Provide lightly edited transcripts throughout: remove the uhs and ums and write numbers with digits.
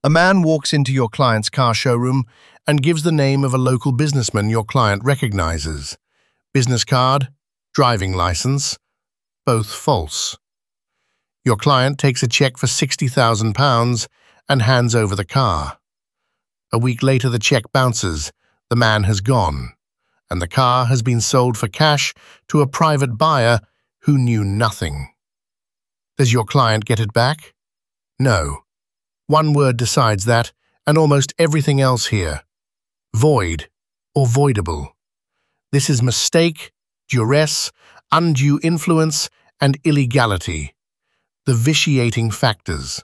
A man walks into your client's car showroom and gives the name of a local businessman your client recognizes. Business card, driving license, both false. Your client takes a check for £60,000 and hands over the car. A week later, the check bounces, the man has gone, and the car has been sold for cash to a private buyer who knew nothing. Does your client get it back? No. One word decides that, and almost everything else here. Void or voidable. This is mistake, duress, undue influence, and illegality, the vitiating factors.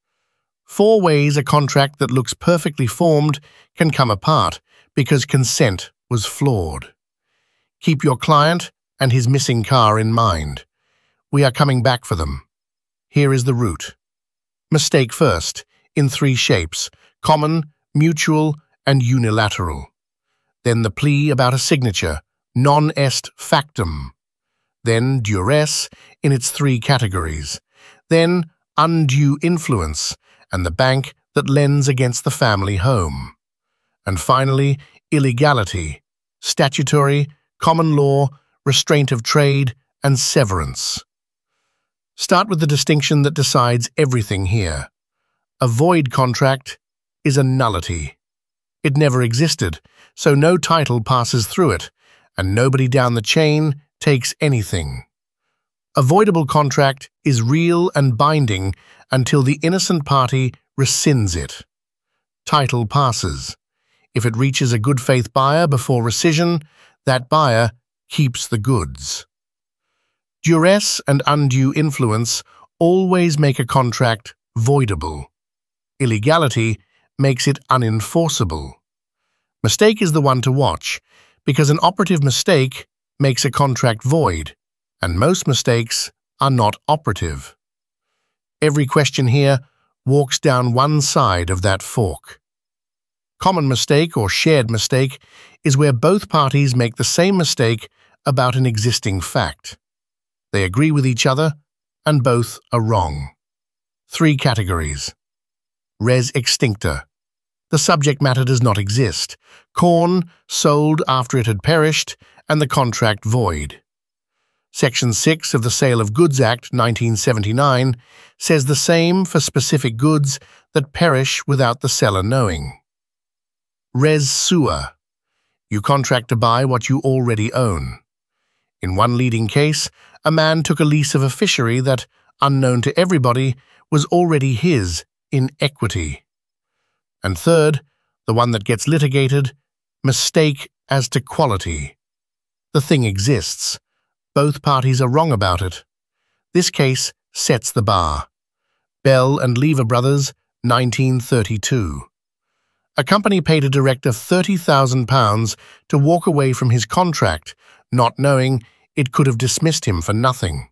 4 ways a contract that looks perfectly formed can come apart because consent was flawed. Keep your client and his missing car in mind. We are coming back for them. Here is the route. Mistake first, in 3 shapes: common, mutual, and unilateral. Then the plea about a signature, non est factum. Then duress in its 3 categories. Then undue influence and the bank that lends against the family home. And finally, illegality, statutory, common law, restraint of trade, and severance. Start with the distinction that decides everything here. A void contract is a nullity. It never existed, so no title passes through it, and nobody down the chain takes anything. A voidable contract is real and binding until the innocent party rescinds it. Title passes. If it reaches a good faith buyer before rescission, that buyer keeps the goods. Duress and undue influence always make a contract voidable. Illegality makes it unenforceable. Mistake is the one to watch, because an operative mistake makes a contract void, and most mistakes are not operative. Every question here walks down one side of that fork. Common mistake or shared mistake is where both parties make the same mistake about an existing fact. They agree with each other, and both are wrong. 3 categories. Res extincta. The subject matter does not exist. Corn sold after it had perished, and the contract void. Section 6 of the Sale of Goods Act 1979 says the same for specific goods that perish without the seller knowing. Res sua. You contract to buy what you already own. In one leading case, a man took a lease of a fishery that, unknown to everybody, was already his in equity. And third, the one that gets litigated, mistake as to quality. The thing exists. Both parties are wrong about it. This case sets the bar. Bell and Lever Brothers, 1932. A company paid a director £30,000 to walk away from his contract, not knowing it could have dismissed him for nothing.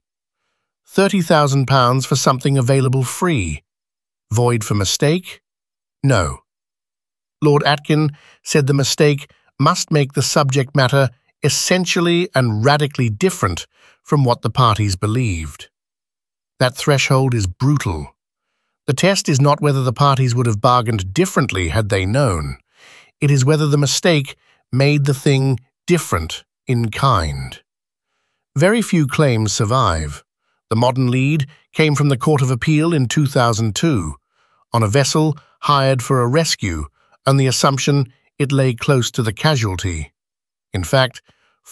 £30,000 for something available free. Void for mistake? No. Lord Atkin said the mistake must make the subject matter essentially and radically different from what the parties believed. That threshold is brutal. The test is not whether the parties would have bargained differently had they known. It is whether the mistake made the thing different in kind. Very few claims survive. The modern lead came from the Court of Appeal in 2002, on a vessel hired for a rescue on the assumption it lay close to the casualty. In fact,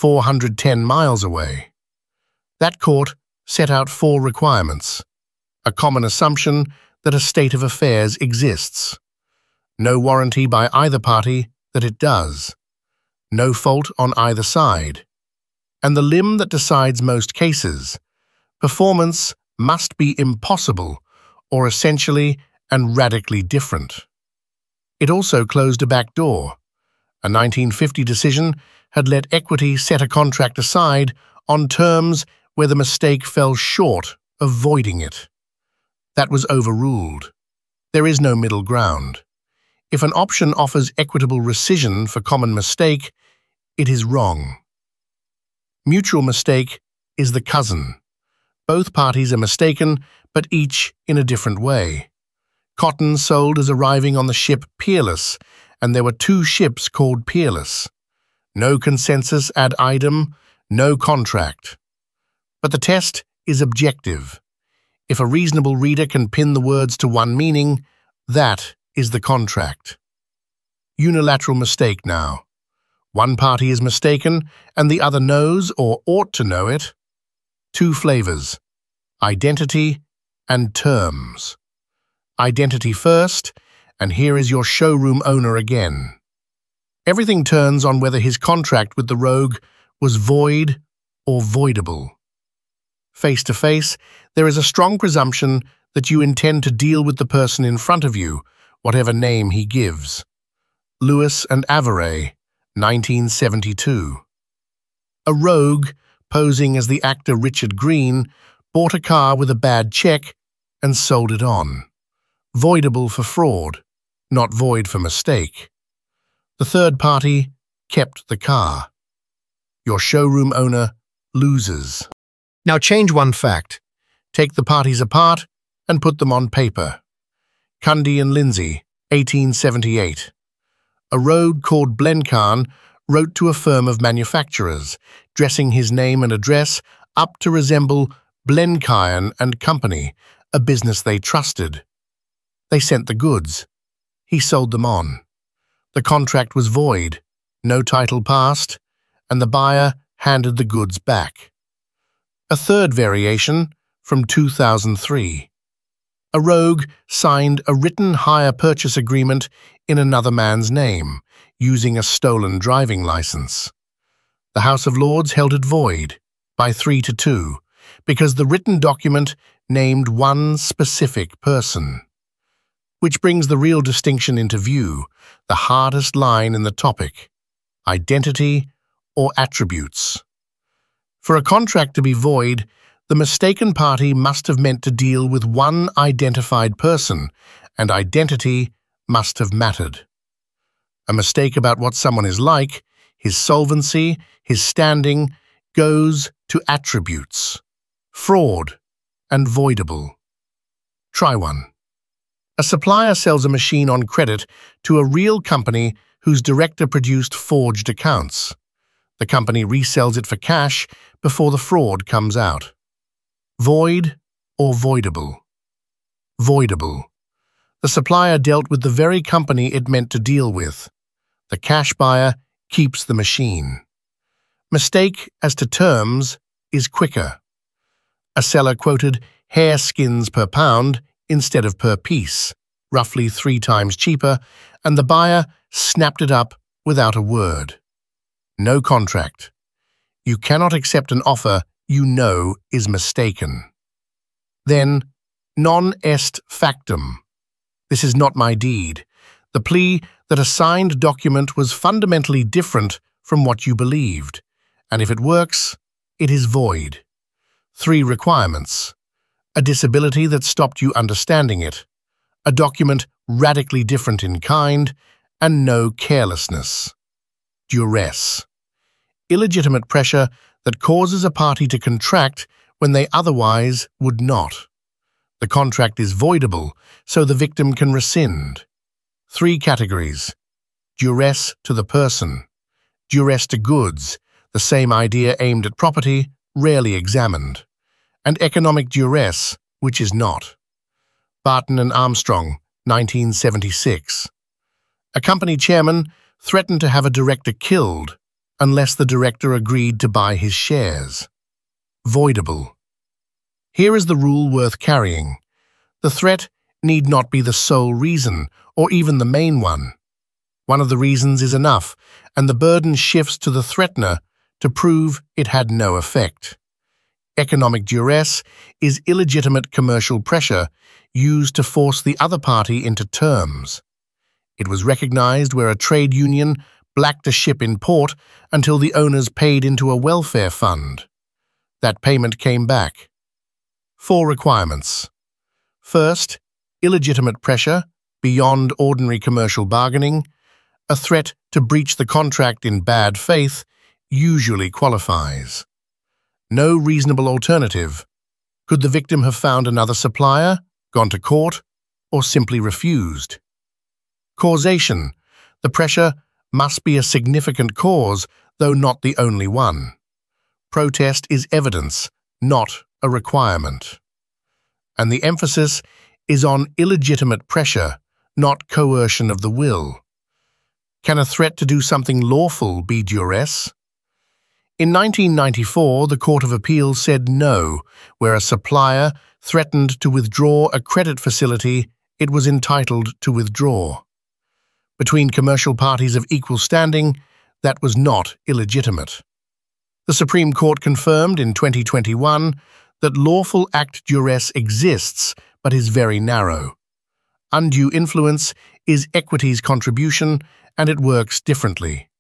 410 miles away. That court set out 4 requirements. A common assumption that a state of affairs exists. No warranty by either party that it does. No fault on either side. And the limb that decides most cases. Performance must be impossible or essentially and radically different. It also closed a back door. A 1950 decision had let equity set a contract aside on terms where the mistake fell short of voiding it. That was overruled. There is no middle ground. If an option offers equitable rescission for common mistake, it is wrong. Mutual mistake is the cousin. Both parties are mistaken, but each in a different way. Cotton sold as arriving on the ship Peerless, and there were 2 ships called Peerless. No consensus ad idem, no contract. But the test is objective. If a reasonable reader can pin the words to one meaning, that is the contract. Unilateral mistake now. One party is mistaken, and the other knows or ought to know it. 2 flavors: identity and terms. Identity first, and here is your showroom owner again. Everything turns on whether his contract with the rogue was void or voidable. Face to face, there is a strong presumption that you intend to deal with the person in front of you, whatever name he gives. Lewis and Averay, 1972. A rogue, posing as the actor Richard Green, bought a car with a bad check and sold it on. Voidable for fraud, not void for mistake. The third party kept the car. Your showroom owner loses. Now change one fact. Take the parties apart and put them on paper. Cundy and Lindsay, 1878. A rogue called Blencarn wrote to a firm of manufacturers, dressing his name and address up to resemble Blencarn and Company, a business they trusted. They sent the goods. He sold them on. The contract was void, no title passed, and the buyer handed the goods back. A third variation from 2003. A rogue signed a written hire purchase agreement in another man's name, using a stolen driving license. The House of Lords held it void by 3-2 because the written document named one specific person. Which brings the real distinction into view, the hardest line in the topic: identity or attributes. For a contract to be void, the mistaken party must have meant to deal with one identified person, and identity must have mattered. A mistake about what someone is like, his solvency, his standing, goes to attributes: fraud and voidable. Try one. A supplier sells a machine on credit to a real company whose director produced forged accounts. The company resells it for cash before the fraud comes out. Void or voidable? Voidable. The supplier dealt with the very company it meant to deal with. The cash buyer keeps the machine. Mistake as to terms is quicker. A seller quoted hare skins per pound instead of per piece, roughly 3 times cheaper, and the buyer snapped it up without a word. No contract. You cannot accept an offer you know is mistaken. Then, non est factum. This is not my deed. The plea that a signed document was fundamentally different from what you believed, and if it works, it is void. 3 requirements. A disability that stopped you understanding it, a document radically different in kind, and no carelessness. Duress. Illegitimate pressure that causes a party to contract when they otherwise would not. The contract is voidable, so the victim can rescind. 3 categories. Duress to the person. Duress to goods, the same idea aimed at property, rarely examined. And economic duress, which is not. Barton and Armstrong, 1976. A company chairman threatened to have a director killed unless the director agreed to buy his shares. Voidable. Here is the rule worth carrying. The threat need not be the sole reason, or even the main one. One of the reasons is enough, and the burden shifts to the threatener to prove it had no effect. Economic duress is illegitimate commercial pressure used to force the other party into terms. It was recognized where a trade union blacked a ship in port until the owners paid into a welfare fund. That payment came back. 4 requirements. First, illegitimate pressure, beyond ordinary commercial bargaining. A threat to breach the contract in bad faith usually qualifies. No reasonable alternative. Could the victim have found another supplier, gone to court, or simply refused. Causation. The pressure must be a significant cause, though not the only one. Protest is evidence, not a requirement. And the emphasis is on illegitimate pressure, not coercion of the will. Can a threat to do something lawful be duress? In 1994, the Court of Appeal said no, where a supplier threatened to withdraw a credit facility it was entitled to withdraw. Between commercial parties of equal standing, that was not illegitimate. The Supreme Court confirmed in 2021 that lawful act duress exists but is very narrow. Undue influence is equity's contribution, and it works differently.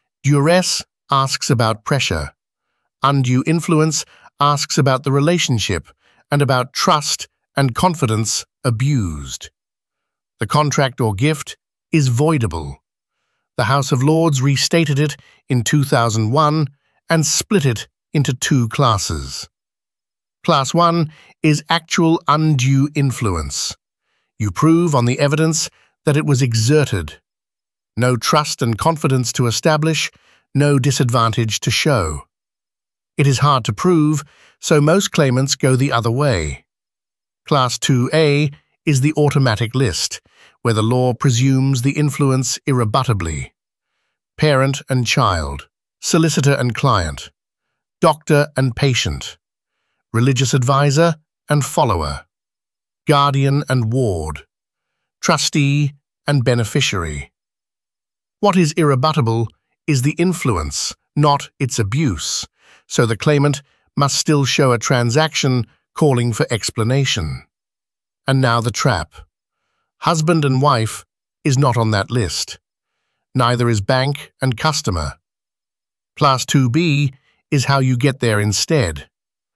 Duress asks about pressure. Undue influence asks about the relationship and about trust and confidence abused. The contract or gift is voidable. The House of Lords restated it in 2001 and split it into two classes. Class 1 is actual undue influence. You prove on the evidence that it was exerted. No trust and confidence to establish, no disadvantage to show. It is hard to prove, so most claimants go the other way. Class 2A is the automatic list, where the law presumes the influence irrebuttably. Parent and child, solicitor and client, doctor and patient, religious advisor and follower, guardian and ward, trustee and beneficiary. What is irrebuttable is the influence, not its abuse, so the claimant must still show a transaction calling for explanation. And now the trap. Husband and wife is not on that list. Neither is bank and customer. Class 2B is how you get there instead.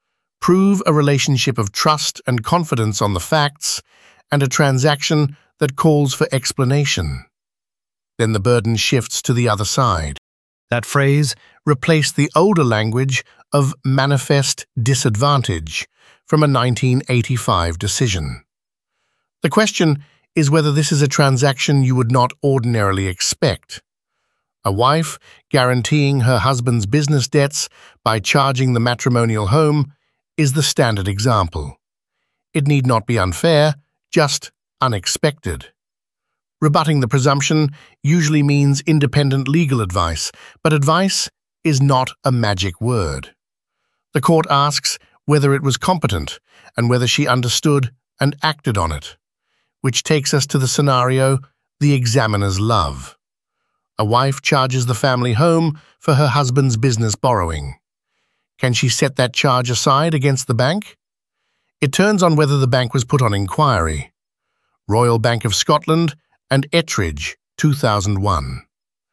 Prove a relationship of trust and confidence on the facts and a transaction that calls for explanation. Then the burden shifts to the other side. That phrase replaced the older language of manifest disadvantage from a 1985 decision. The question is whether this is a transaction you would not ordinarily expect. A wife guaranteeing her husband's business debts by charging the matrimonial home is the standard example. It need not be unfair, just unexpected. Rebutting the presumption usually means independent legal advice, but advice is not a magic word. The court asks whether it was competent and whether she understood and acted on it, which takes us to the scenario the examiner's love. A wife charges the family home for her husband's business borrowing. Can she set that charge aside against the bank? It turns on whether the bank was put on inquiry. Royal Bank of Scotland and Ettridge, 2001.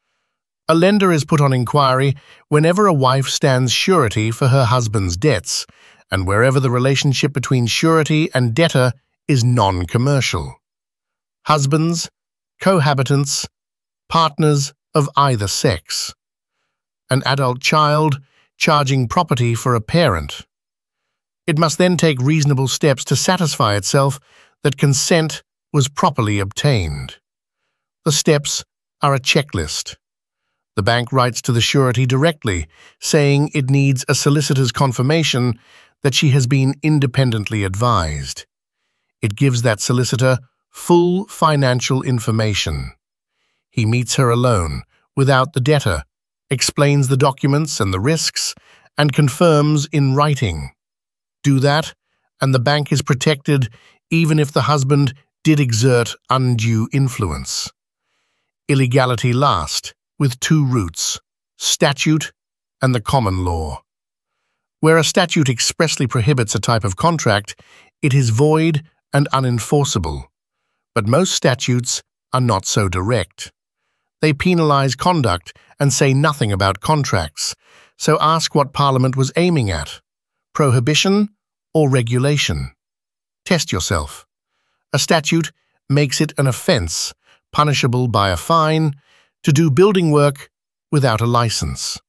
A lender is put on inquiry whenever a wife stands surety for her husband's debts and wherever the relationship between surety and debtor is non-commercial. Husbands, cohabitants, partners of either sex. An adult child charging property for a parent. It must then take reasonable steps to satisfy itself that consent was properly obtained. The steps are a checklist. The bank writes to the surety directly, saying it needs a solicitor's confirmation that she has been independently advised. It gives that solicitor full financial information. He meets her alone, without the debtor, explains the documents and the risks, and confirms in writing. Do that, and the bank is protected even if the husband did exert undue influence. Illegality last, with two roots, statute and the common law. Where a statute expressly prohibits a type of contract, it is void and unenforceable. But most statutes are not so direct. They penalize conduct and say nothing about contracts, so ask what Parliament was aiming at: prohibition or regulation? Test yourself. A statute makes it an offence, punishable by a fine, to do building work without a license.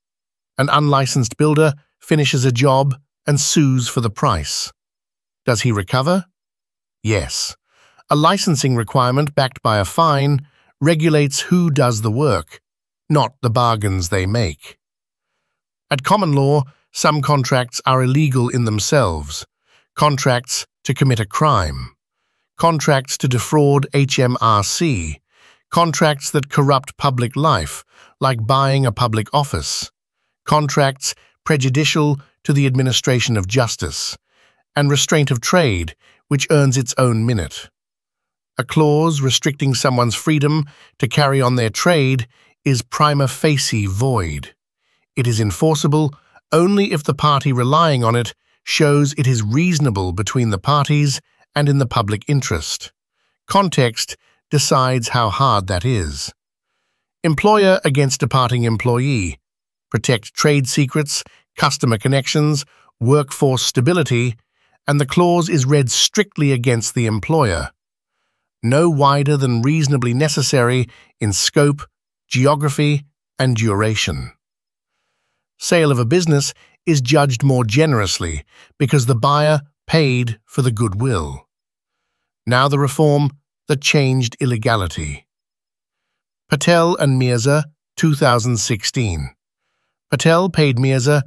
An unlicensed builder finishes a job and sues for the price. Does he recover? Yes. A licensing requirement backed by a fine regulates who does the work, not the bargains they make. At common law, some contracts are illegal in themselves. Contracts to commit a crime. Contracts to defraud HMRC. Contracts that corrupt public life, like buying a public office. Contracts prejudicial to the administration of justice. And restraint of trade, which earns its own minute. A clause restricting someone's freedom to carry on their trade is prima facie void. It is enforceable only if the party relying on it shows it is reasonable between the parties and in the public interest. Context decides how hard that is. Employer against departing employee. Protect trade secrets, customer connections, workforce stability, and the clause is read strictly against the employer. No wider than reasonably necessary in scope, geography, and duration. Sale of a business is judged more generously because the buyer paid for the goodwill. Now the reform that changed illegality. Patel and Mirza, 2016. Patel paid Mirza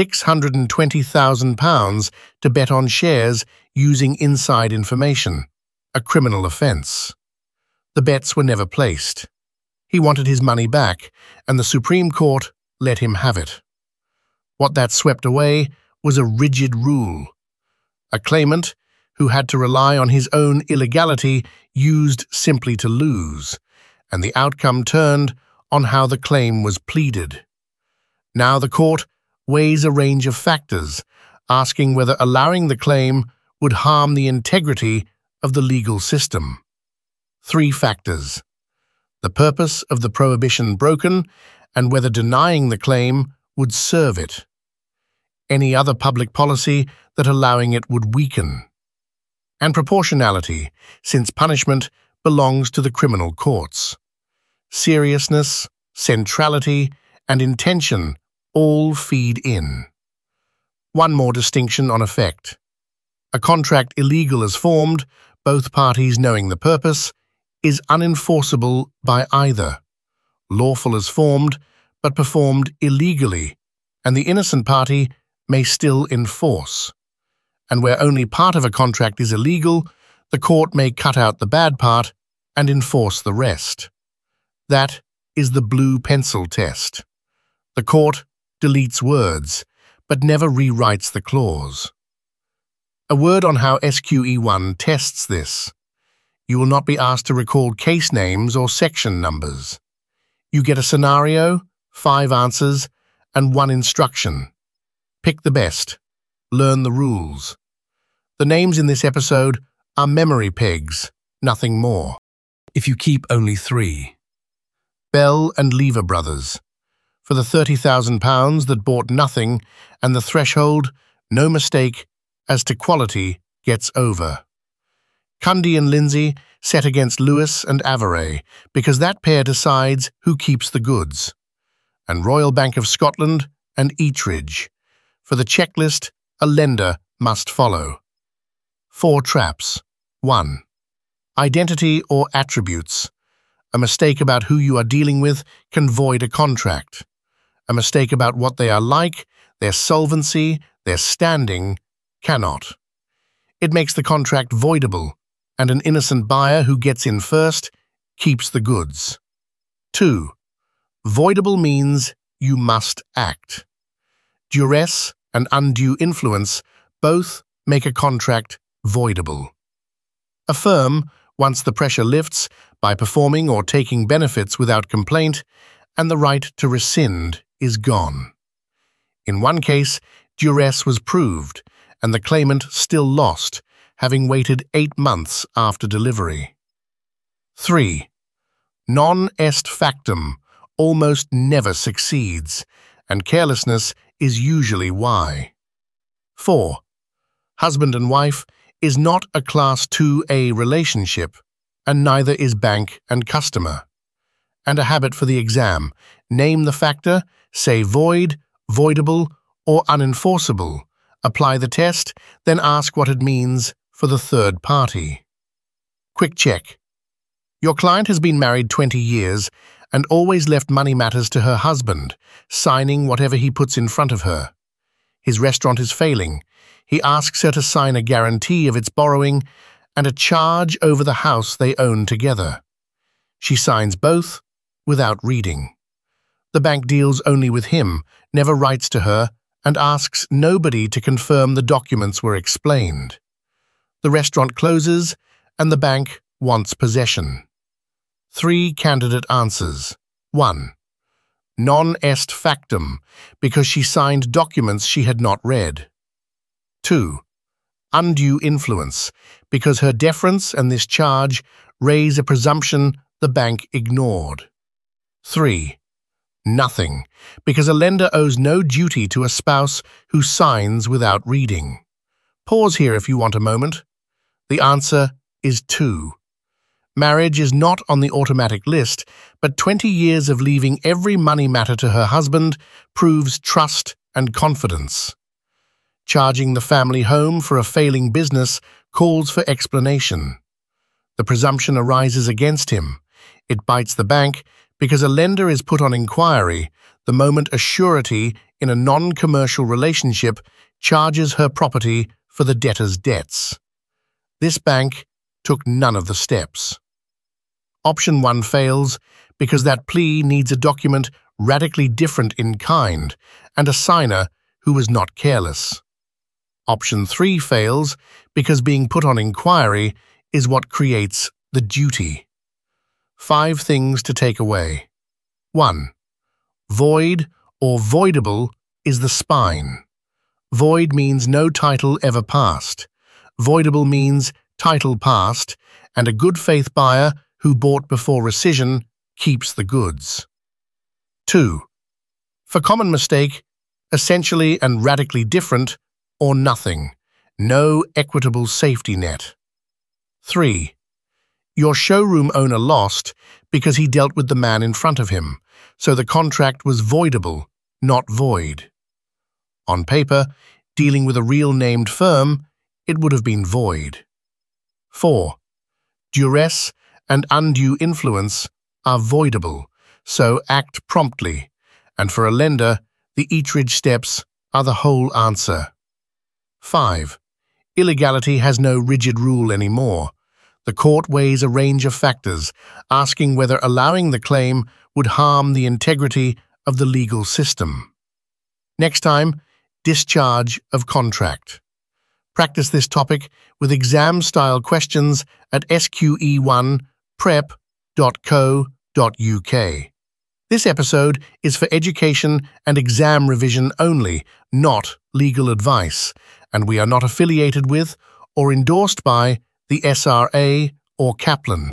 £620,000 to bet on shares using inside information, a criminal offence. The bets were never placed. He wanted his money back, and the Supreme Court let him have it. What that swept away was a rigid rule. A claimant who had to rely on his own illegality used simply to lose, and the outcome turned on how the claim was pleaded. Now the court weighs a range of factors, asking whether allowing the claim would harm the integrity of the legal system. 3 factors: the purpose of the prohibition broken and whether denying the claim would serve it. Any other public policy that allowing it would weaken. And proportionality, since punishment belongs to the criminal courts. Seriousness, centrality, and intention all feed in. One more distinction on effect. A contract illegal as formed, both parties knowing the purpose, is unenforceable by either. Lawful as formed, but performed illegally, and the innocent party may still enforce. And where only part of a contract is illegal, the court may cut out the bad part and enforce the rest. That is the blue pencil test. The court deletes words, but never rewrites the clause. A word on how SQE1 tests this. You will not be asked to recall case names or section numbers. You get a scenario, 5 answers, and 1 instruction. Pick the best. Learn the rules. The names in this episode are memory pegs, nothing more. If you keep only 3. Bell and Lever Brothers. For the £30,000 that bought nothing, and the threshold, no mistake, as to quality gets over. Cundy and Lindsay set against Lewis and Averay, because that pair decides who keeps the goods. And Royal Bank of Scotland and Eatridge. For the checklist, a lender must follow. 4 traps. 1. Identity or attributes. A mistake about who you are dealing with can void a contract. A mistake about what they are like, their solvency, their standing, cannot. It makes the contract voidable, and an innocent buyer who gets in first keeps the goods. 2. Voidable means you must act. Duress and undue influence both make a contract voidable. Affirm once the pressure lifts by performing or taking benefits without complaint, and the right to rescind is gone. In one case, duress was proved, and the claimant still lost, having waited 8 months after delivery. 3. Non est factum almost never succeeds, and carelessness is usually why. 4. Husband and wife is not a Class 2A relationship, and neither is bank and customer. And a habit for the exam: name the factor, say void, voidable, or unenforceable, apply the test, then ask what it means for the third party. Quick check. Your client has been married 20 years and always left money matters to her husband, signing whatever he puts in front of her. His restaurant is failing. He asks her to sign a guarantee of its borrowing and a charge over the house they own together. She signs both without reading. The bank deals only with him, never writes to her, and asks nobody to confirm the documents were explained. The restaurant closes, and the bank wants possession. 3 candidate answers. 1. Non est factum, because she signed documents she had not read. 2. Undue influence, because her deference and this charge raise a presumption the bank ignored. 3. Nothing, because a lender owes no duty to a spouse who signs without reading. Pause here if you want a moment. The answer is 2. Marriage is not on the automatic list, but 20 years of leaving every money matter to her husband proves trust and confidence. Charging the family home for a failing business calls for explanation. The presumption arises against him. It bites the bank because a lender is put on inquiry the moment a surety in a non-commercial relationship charges her property for the debtor's debts. This bank took none of the steps. Option 1 fails because that plea needs a document radically different in kind and a signer who was not careless. Option 3 fails because being put on inquiry is what creates the duty. 5 things to take away. 1. Void or voidable is the spine. Void means no title ever passed. Voidable means title passed, and a good faith buyer who bought before rescission keeps the goods. 2. For common mistake, essentially and radically different, or nothing. No equitable safety net. 3. Your showroom owner lost because he dealt with the man in front of him, so the contract was voidable, not void. On paper, dealing with a real named firm, it would have been void. 4. Duress and undue influence are voidable, so act promptly, and for a lender, the Eatridge steps are the whole answer. 5. Illegality has no rigid rule anymore. The court weighs a range of factors, asking whether allowing the claim would harm the integrity of the legal system. Next time, discharge of contract. Practice this topic with exam-style questions at sqe1prep.co.uk. This episode is for education and exam revision only, not legal advice, and we are not affiliated with or endorsed by the SRA or Kaplan.